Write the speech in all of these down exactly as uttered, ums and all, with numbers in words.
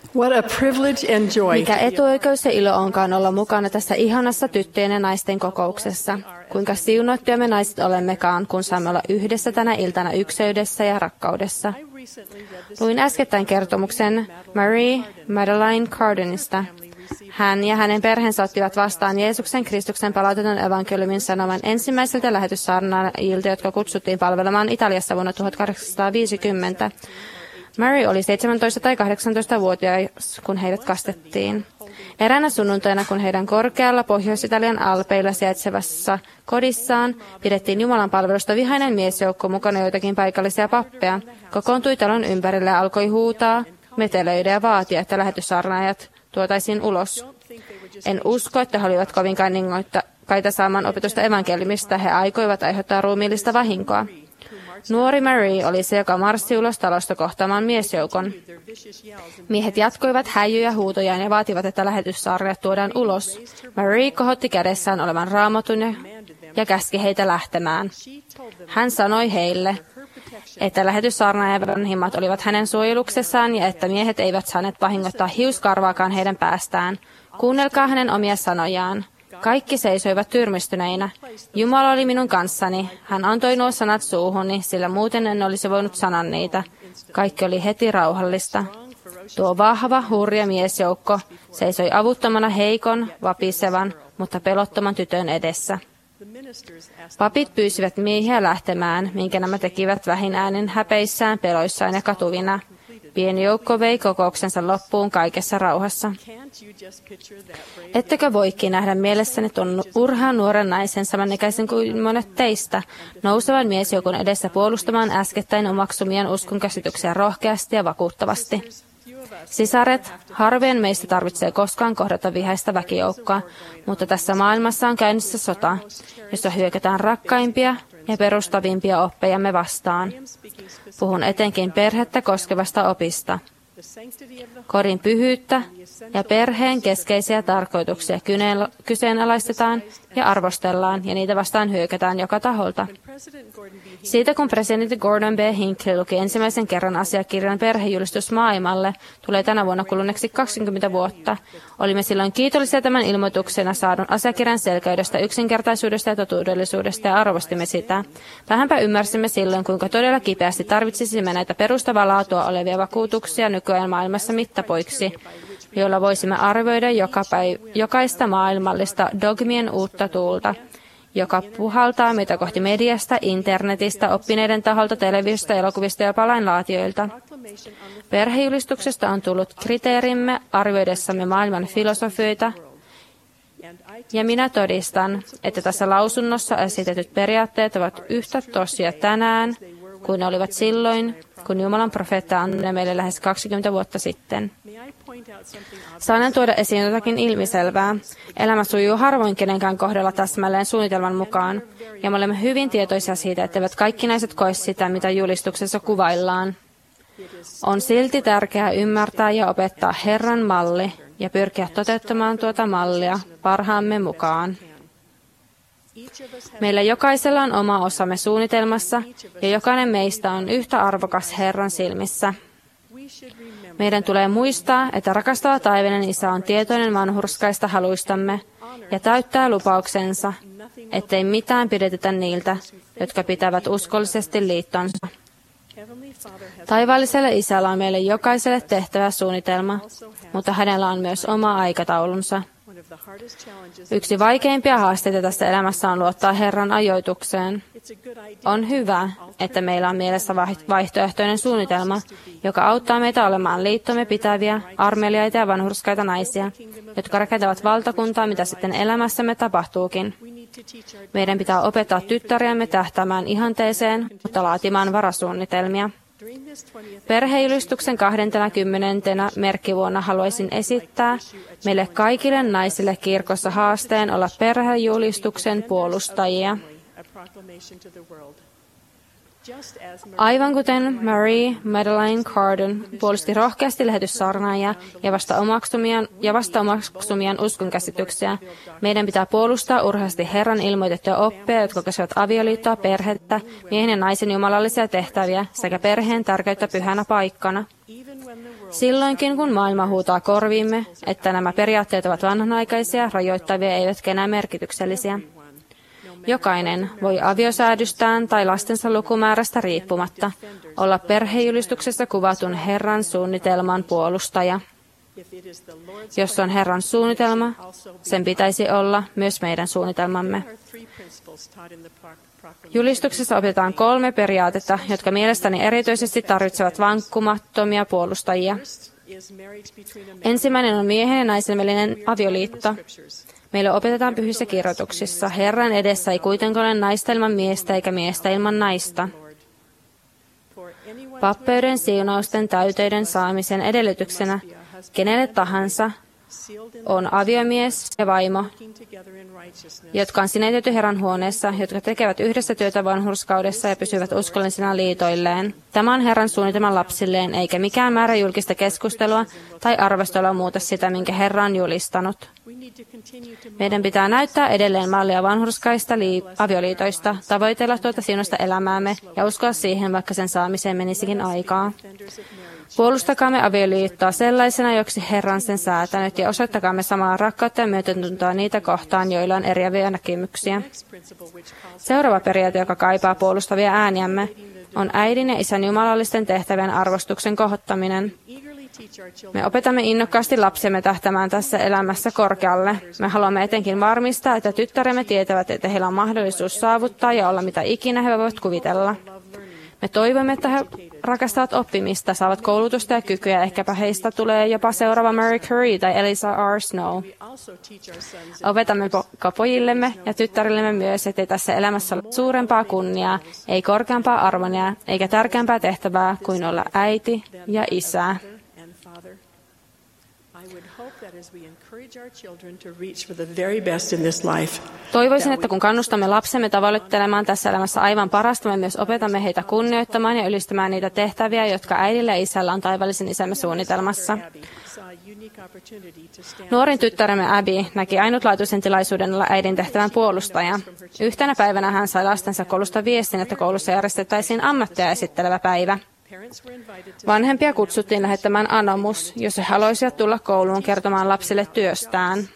What a privilege and joy. Mikä etuoikeus ja ilo onkaan olla mukana tässä ihanassa tyttöjen ja naisten kokouksessa. Kuinka siunattuja me naiset olemmekaan, kun saamme olla yhdessä tänä iltana ykseydessä ja rakkaudessa. Luin äskettäin kertomuksen Marie Madeleine Cardinista. Hän ja hänen perheensä ottivat vastaan Jeesuksen Kristuksen palautetun evankeliumin sanoman ensimmäiseltä lähetyssaarnaajilta, jotka kutsuttiin palvelemaan Italiassa vuonna tuhatkahdeksansataaviisikymmentä. Mary oli seitsemäntoista- tai kahdeksantoistavuotias, kun heidät kastettiin. Eräänä sunnuntaina, kun heidän korkealla Pohjois-Italian alpeilla sijaitsevassa kodissaan pidettiin Jumalan palvelusta, vihainen miesjoukko mukana joitakin paikallisia pappeja kokoontui talon ympärille ja alkoi huutaa, metelöidä ja vaatia, että lähetyssaarnaajat tuotaisiin ulos. En usko, että he olivat kovinkaan innoikkaita saamaan opetusta evankeliumista. He aikoivat aiheuttaa ruumiillista vahinkoa. Nuori Marie oli se, joka marssi ulos talosta kohtaamaan miesjoukon. Miehet jatkoivat häijyjä huutojaan ja vaativat, että lähetyssaarnaajat tuodaan ulos. Marie kohotti kädessään olevan raamatun ja, ja käski heitä lähtemään. Hän sanoi heille, että lähetyssaarnaajan vanhimmat olivat hänen suojeluksessaan ja että miehet eivät saaneet vahingoittaa hiuskarvaakaan heidän päästään. Kuunnelkaa hänen omia sanojaan. Kaikki seisoivat tyrmistyneinä. Jumala oli minun kanssani. Hän antoi nuo sanat suuhuni, sillä muuten en olisi voinut sanoa niitä. Kaikki oli heti rauhallista. Tuo vahva, hurja miesjoukko seisoi avuttomana heikon, vapisevan, mutta pelottoman tytön edessä. Papit pyysivät miehiä lähtemään, minkä nämä tekivät vähin äänen häpeissään, peloissaan ja katuvina. Pieni joukko vei kokouksensa loppuun kaikessa rauhassa. Ettekö voikin nähdä mielessäni tuon urhaan nuoren naisen samanikäisen kuin monet teistä, nousevan miesjoukon edessä puolustamaan äskettäin omaksumien uskonkäsityksiä rohkeasti ja vakuuttavasti? Sisaret, harvoin meistä tarvitsee koskaan kohdata vihaista väkijoukkoa, mutta tässä maailmassa on käynnissä sota, jossa hyökätään rakkaimpia ja perustavimpia oppejamme vastaan. Puhun etenkin perhettä koskevasta opista. Kodin pyhyyttä ja perheen keskeisiä tarkoituksia kyseenalaistetaan ja arvostellaan, ja niitä vastaan hyökätään joka taholta. Siitä kun presidentti Gordon B. Hinckley luki ensimmäisen kerran asiakirjan Perhejulistus maailmalle, tulee tänä vuonna kuluneeksi kaksikymmentä vuotta. Olimme silloin kiitollisia tämän ilmoituksena saadun asiakirjan selkeydestä, yksinkertaisuudesta ja totuudellisuudesta, ja arvostimme sitä. Vähänpä ymmärsimme silloin, kuinka todella kipeästi tarvitsisimme näitä perustavaa laatua olevia vakuutuksia nykyään maailmassa mittapoiksi, joilla voisimme arvioida joka päiv- jokaista maailmallista dogmien uutta tuulta, joka puhaltaa meitä kohti mediasta, internetistä, oppineiden taholta, televisiosta, elokuvista ja palainlaatioilta. Perhejulistuksesta on tullut kriteerimme arvioidessamme maailman filosofioita, ja minä todistan, että tässä lausunnossa esitetyt periaatteet ovat yhtä tosia tänään kuin ne olivat silloin, kun Jumalan profeetta antoi meille lähes kaksikymmentä vuotta sitten. Saanen tuoda esiin jotakin ilmiselvää. Elämä sujuu harvoin kenenkään kohdalla täsmälleen suunnitelman mukaan, ja me olemme hyvin tietoisia siitä, etteivät kaikki naiset koe sitä, mitä julistuksessa kuvaillaan. On silti tärkeää ymmärtää ja opettaa Herran malli ja pyrkiä toteuttamaan tuota mallia parhaamme mukaan. Meillä jokaisella on oma osamme suunnitelmassa, ja jokainen meistä on yhtä arvokas Herran silmissä. Meidän tulee muistaa, että rakastava taivainen Isä on tietoinen vanhurskaista haluistamme ja täyttää lupauksensa, ettei mitään pidetetä niiltä, jotka pitävät uskollisesti liittonsa. Taivaalliselle Isällä on meille jokaiselle tehtävä suunnitelma, mutta hänellä on myös oma aikataulunsa. Yksi vaikeimpia haasteita tässä elämässä on luottaa Herran ajoitukseen. On hyvä, että meillä on mielessä vaihtoehtoinen suunnitelma, joka auttaa meitä olemaan liittomme pitäviä, armeliaita ja vanhurskaita naisia, jotka rakentavat valtakuntaa, mitä sitten elämässämme tapahtuukin. Meidän pitää opettaa tyttäriämme tähtäämään ihanteeseen, mutta laatimaan varasuunnitelmia. Perhejulistuksen kaksikymmentä merkkivuonna haluaisin esittää meille kaikille naisille kirkossa haasteen olla perhejulistuksen puolustajia. Aivan kuten Marie Madeleine Cardin puolusti rohkeasti lähetyssaarnaajia ja vasta omaksumiaan, ja vasta omaksumiaan uskonkäsityksiä, meidän pitää puolustaa urheasti Herran ilmoitettuja oppeja, jotka koskevat avioliittoa, perhettä, miehen ja naisen jumalallisia tehtäviä sekä perheen tärkeyttä pyhänä paikkana. Silloinkin, kun maailma huutaa korviimme, että nämä periaatteet ovat vanhanaikaisia, rajoittavia eivätkä enää merkityksellisiä. Jokainen voi aviosäädystään tai lastensa lukumäärästä riippumatta olla perhejulistuksessa kuvatun Herran suunnitelman puolustaja. Jos on Herran suunnitelma, sen pitäisi olla myös meidän suunnitelmamme. Julistuksessa opetetaan kolme periaatetta, jotka mielestäni erityisesti tarvitsevat vankkumattomia puolustajia. Ensimmäinen on miehen ja naisen välinen avioliitto. Meille opetetaan pyhissä kirjoituksissa. Herran edessä ei kuitenkaan ole naista ilman miestä eikä miestä ilman naista. Pappeuden siunausten täyteyden saamisen edellytyksenä kenelle tahansa on aviomies ja vaimo, jotka on sinetetty Herran huoneessa, jotka tekevät yhdessä työtä vanhurskaudessa ja pysyvät uskollisina liitoilleen. Tämä on Herran suunnitelma lapsilleen, eikä mikään määrä julkista keskustelua tai arvostelua muuta sitä, minkä Herra on julistanut. Meidän pitää näyttää edelleen mallia vanhurskaista lii- avioliitoista, tavoitella tuota siunosta elämäämme ja uskoa siihen, vaikka sen saamiseen menisikin aikaa. Puolustakaamme avioliittoa sellaisena, joksi Herra on sen säätänyt, ja osoittakaamme samalla rakkautta ja myötätuntoa niitä kohtaan, joilla on eriäviä näkemyksiä. Seuraava periaate, joka kaipaa puolustavia ääniämme, on äidin ja isän jumalallisten tehtävien arvostuksen kohottaminen. Me opetamme innokkaasti lapsiamme tähtämään tässä elämässä korkealle. Me haluamme etenkin varmistaa, että tyttäremme tietävät, että heillä on mahdollisuus saavuttaa ja olla mitä ikinä he voivat kuvitella. Me toivomme, että he rakastavat oppimista, saavat koulutusta ja kykyjä. Ehkäpä heistä tulee jopa seuraava Marie Curie tai Eliza R. Snow. Opetamme po- pojillemme ja tyttärillemme myös, ettei tässä elämässä ole suurempaa kunniaa, ei korkeampaa arvonia, eikä tärkeämpää tehtävää kuin olla äiti ja isä. Toivoisin, että kun kannustamme lapsemme tavoittelemaan tässä elämässä aivan parasta, me myös opetamme heitä kunnioittamaan ja ylistämään niitä tehtäviä, jotka äidillä ja isällä on taivallisen isämme suunnitelmassa. Nuorin tyttäremme Abby näki ainutlaatuisen tilaisuuden olla äidin tehtävän puolustaja. Yhtenä päivänä hän sai lastensa koulusta viestin, että koulussa järjestettäisiin ammattia esittelevä päivä. Vanhempia kutsuttiin lähettämään anomus, jos he haluaisivat tulla kouluun kertomaan lapsille työstään.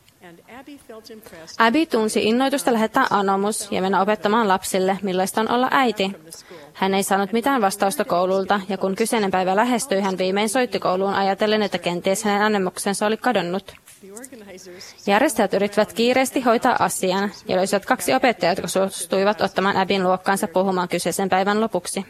Abby tunsi innoitusta lähettää anomus ja mennä opettamaan lapsille, millaista on olla äiti. Hän ei saanut mitään vastausta koululta, ja kun kyseinen päivä lähestyi, hän viimein soitti kouluun ajatellen, että kenties hänen anomuksensa oli kadonnut. Järjestäjät yrittivät kiireesti hoitaa asian ja löysivät kaksi opettajaa, jotka suostuivat ottamaan Abbyn luokkaansa puhumaan kyseisen päivän lopuksi.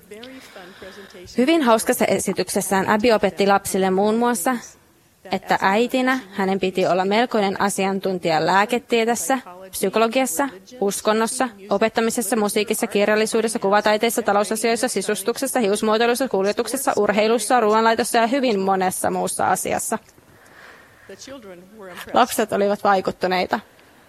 Hyvin hauskassa esityksessään Abby opetti lapsille muun muassa, että äitinä hänen piti olla melkoinen asiantuntija lääketieteessä, psykologiassa, uskonnossa, opettamisessa, musiikissa, kirjallisuudessa, kuvataiteissa, talousasioissa, sisustuksessa, hiusmuotoilussa, kuljetuksessa, urheilussa, ruoanlaitossa ja hyvin monessa muussa asiassa. Lapset olivat vaikuttuneita.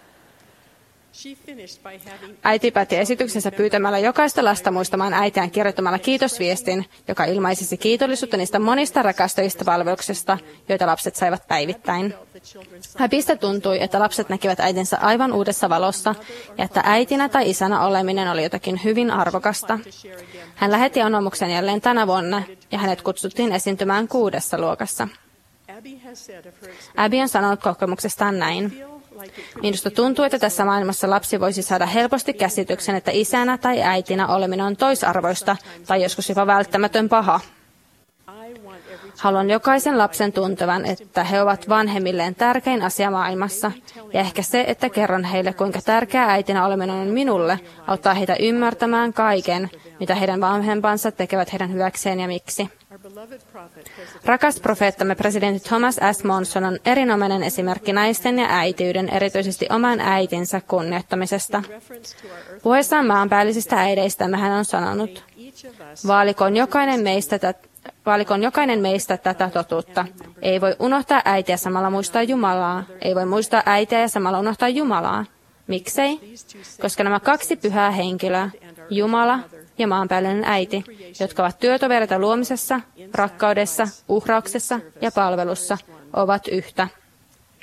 Äiti päätti esityksensä pyytämällä jokaista lasta muistamaan äitiään kirjoittamalla kiitosviestin, joka ilmaisisi kiitollisuutta niistä monista rakastavista palveluksista, joita lapset saivat päivittäin. Abbystä tuntui, että lapset näkivät äitinsä aivan uudessa valossa ja että äitinä tai isänä oleminen oli jotakin hyvin arvokasta. Hän lähetti anomuksen jälleen tänä vuonna ja hänet kutsuttiin esiintymään kuudessa luokassa. Abby on sanonut kokemuksestaan näin. Minusta tuntuu, että tässä maailmassa lapsi voisi saada helposti käsityksen, että isänä tai äitinä oleminen on toisarvoista tai joskus jopa välttämätön paha. Haluan jokaisen lapsen tuntevan, että he ovat vanhemmilleen tärkein asia maailmassa, ja ehkä se, että kerron heille, kuinka tärkeää äitinä oleminen on minulle, auttaa heitä ymmärtämään kaiken, mitä heidän vanhempansa tekevät heidän hyväkseen ja miksi. Rakas profeettamme presidentti Thomas S. Monson on erinomainen esimerkki naisten ja äitiyden, erityisesti oman äitinsä kunnioittamisesta. Puhuessaan maanpäällisistä äideistämme hän on sanonut, vaalikoon jokainen meistä tätä Vaalikoon jokainen meistä tätä totuutta. Ei voi unohtaa äitiä samalla muistaa Jumalaa. Ei voi muistaa äitiä ja samalla unohtaa Jumalaa. Miksei? Koska nämä kaksi pyhää henkilöä, Jumala ja maanpäällinen äiti, jotka ovat työtovereita luomisessa, rakkaudessa, uhrauksessa ja palvelussa, ovat yhtä.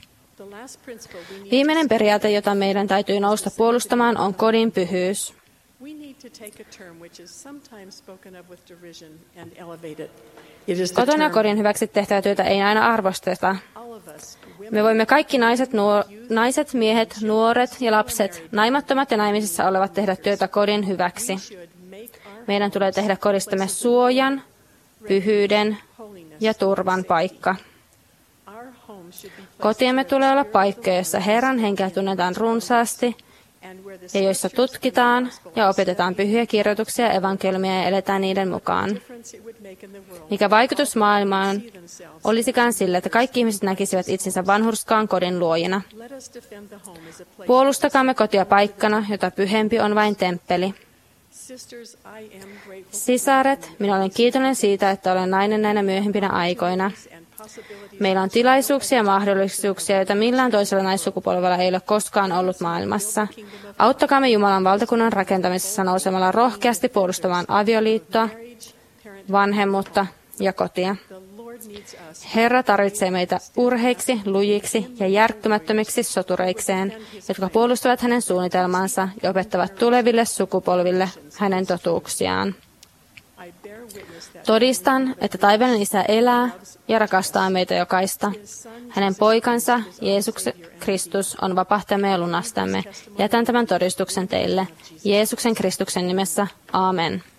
Viimeinen periaate, jota meidän täytyy nousta puolustamaan, on kodin pyhyys. We need to take a term which is sometimes spoken of with derision and elevate it. It is the Kotona ja term kodin hyväksi tehtävää työtä ei aina arvosteta. all of us, Me women, voimme kaikki naiset, nuor- naiset, miehet, nuoret ja lapset, naimattomat ja naimisissa olevat tehdä työtä kodin hyväksi. should make our Meidän tulee tehdä kodistamme suojan, pyhyyden holiness. ja turvan paikka. Our home should be places Kotiemme where tulee olla spiritual paikkoja, joissa Herran henkeä tunnetaan runsaasti and where the ja joissa scriptures tutkitaan and the gospel ja are opetetaan studied. pyhiä kirjoituksia ja evankeliumia ja eletään niiden mukaan. Difference it would make in the world. Mikä vaikutus maailmaan See themselves. olisikaan sille, että kaikki ihmiset näkisivät itsensä vanhurskaan kodin luojina. Let us defend the home as a place. Puolustakaamme kotia paikkana, jota pyhempi on vain temppeli. Sisters, I am grateful Sisaret, minä olen kiitollinen siitä, että olen nainen näinä myöhempinä aikoina. and possibilities. Meillä on tilaisuuksia ja mahdollisuuksia, joita millään toisella naissukupolvella ei ole koskaan ollut maailmassa. Auttakaamme Jumalan valtakunnan rakentamisessa nousemalla rohkeasti puolustamaan avioliittoa, Marriage, parent, vanhemmuutta ja kotia. the Lord needs us. Herra tarvitsee meitä urheiksi, lujiksi ja järkkymättömiksi sotureikseen, jotka puolustavat hänen suunnitelmaansa ja opettavat tuleville sukupolville hänen totuuksiaan. I bear witness that Todistan, että taivallinen Isä elää ja rakastaa meitä jokaista. Hänen poikansa, Jeesus Kristus, on vapahtajamme ja lunastamme. Jätän tämän todistuksen teille. Jeesuksen Kristuksen nimessä. Aamen.